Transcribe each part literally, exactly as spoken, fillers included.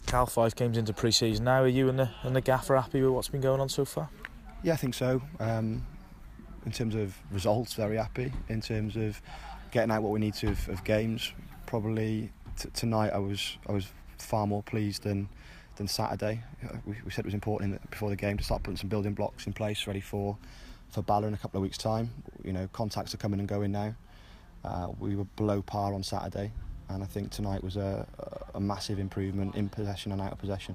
Cal, five games into pre-season now. Are you and the, and the gaffer happy with what's been going on so far? Yeah, I think so. Um, in terms of results, very happy. In terms of getting out what we need to of, of games, probably t- tonight I was I was far more pleased than than Saturday. We, we said it was important in the, before the game to start putting some building blocks in place, ready for for Bala in a couple of weeks' time. You know, contacts are coming and going now. Uh, we were below par on Saturday, and I think tonight was a, a massive improvement in possession and out of possession.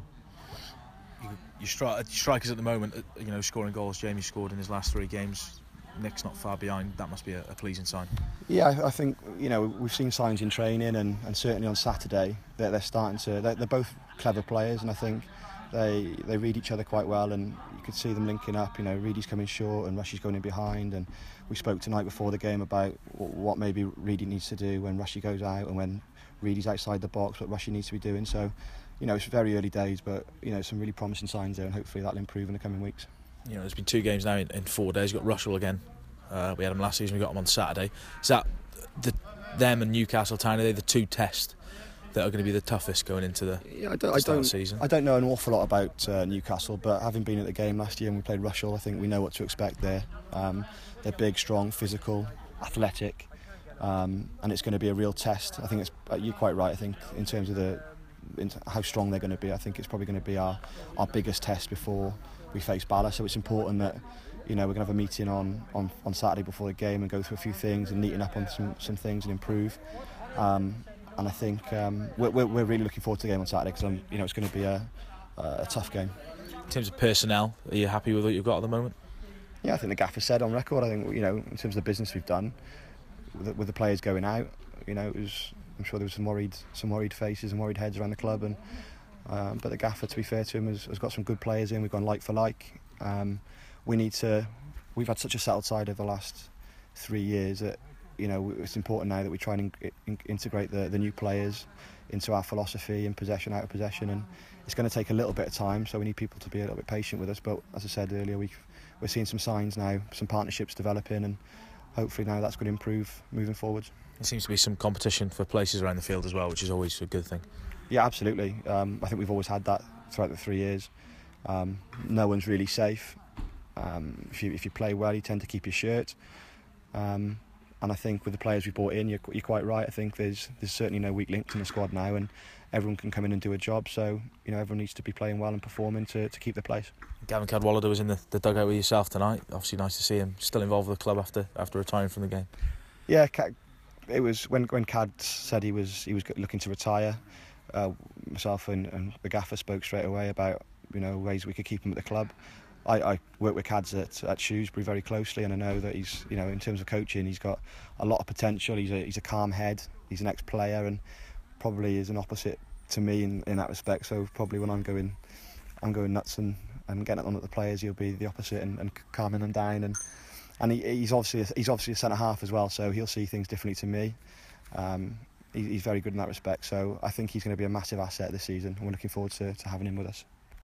Your stri- strikers at the moment, you know, scoring goals. Jamie scored in his last three games. Nick's not far behind. That must be a, a pleasing sign. Yeah, I, I think, you know, we've seen signs in training, and, and certainly on Saturday that they're, they're starting to. They're, they're both clever players, and I think they they read each other quite well, and you could see them linking up. You know, Reedy's coming short and Rushy's going in behind, and we spoke tonight before the game about what maybe Reedy needs to do when Rushy goes out and when Reedy's outside the box, what Rushy needs to be doing. So, you know, it's very early days, but, you know, some really promising signs there, and hopefully that'll improve in the coming weeks. You know, there's been two games now in, in four days. You've got Rushall again. Uh, we had him last season. We got him on Saturday. Is that the them and Newcastle Town? Are they the two tests that are going to be the toughest going into the, yeah, I don't, the I start don't, of the season? I don't know an awful lot about uh, Newcastle, but having been at the game last year and we played Rushall, I think we know what to expect there. Um, they're big, strong, physical, athletic, um, and it's going to be a real test. I think it's uh, you're quite right. I think in terms of the in how strong they're going to be, I think it's probably going to be our our biggest test before we face Bala. So it's important that, you know, we're going to have a meeting on, on, on Saturday before the game and go through a few things and neaten up on some, some things and improve. Um, and I think um, we're, we're really looking forward to the game on Saturday, because you know it's going to be a, a tough game. In terms of personnel, are you happy with what you've got at the moment? Yeah, I think the gaffer said on record. I think, you know, in terms of the business we've done with the, with the players going out, you know, it was, I'm sure there was some worried some worried faces and worried heads around the club, and um, but the gaffer, to be fair to him, has, has got some good players in. We've gone like for like. Um, we need to. We've had such a settled side over the last three years that, you know, it's important now that we try and in, in, integrate the, the new players into our philosophy in possession, out of possession, and it's going to take a little bit of time. So we need people to be a little bit patient with us. But as I said earlier, we we're seeing some signs now, some partnerships developing, and hopefully now that's going to improve moving forward. There seems to be some competition for places around the field as well, which is always a good thing. Yeah, absolutely. Um, I think we've always had that throughout the three years. Um, no one's really safe. Um, if you if you play well, you tend to keep your shirt. Um, and I think with the players we brought in, you're, you're quite right. I think there's there's certainly no weak links in the squad now, and everyone can come in and do a job. So, you know, everyone needs to be playing well and performing to, to keep their place. Gavin Cadwallader was in the, the dugout with yourself tonight. Obviously, nice to see him still involved with the club after after retiring from the game. Yeah, it was when when Cad said he was he was looking to retire. Uh, myself and, and the gaffer spoke straight away about, you know, ways we could keep him at the club. I, I work with Cads at, at Shrewsbury very closely, and I know that he's, you know, in terms of coaching, he's got a lot of potential. He's a he's a calm head. He's an ex-player, and probably is an opposite to me in, in that respect. So probably when I'm going, I'm going nuts and, and getting it on at the players, he'll be the opposite and, and calming them down. And and he, he's obviously a, he's obviously a centre half as well, so he'll see things differently to me. Um, he, he's very good in that respect. So I think he's going to be a massive asset this season, and we're looking forward to, to having him with us.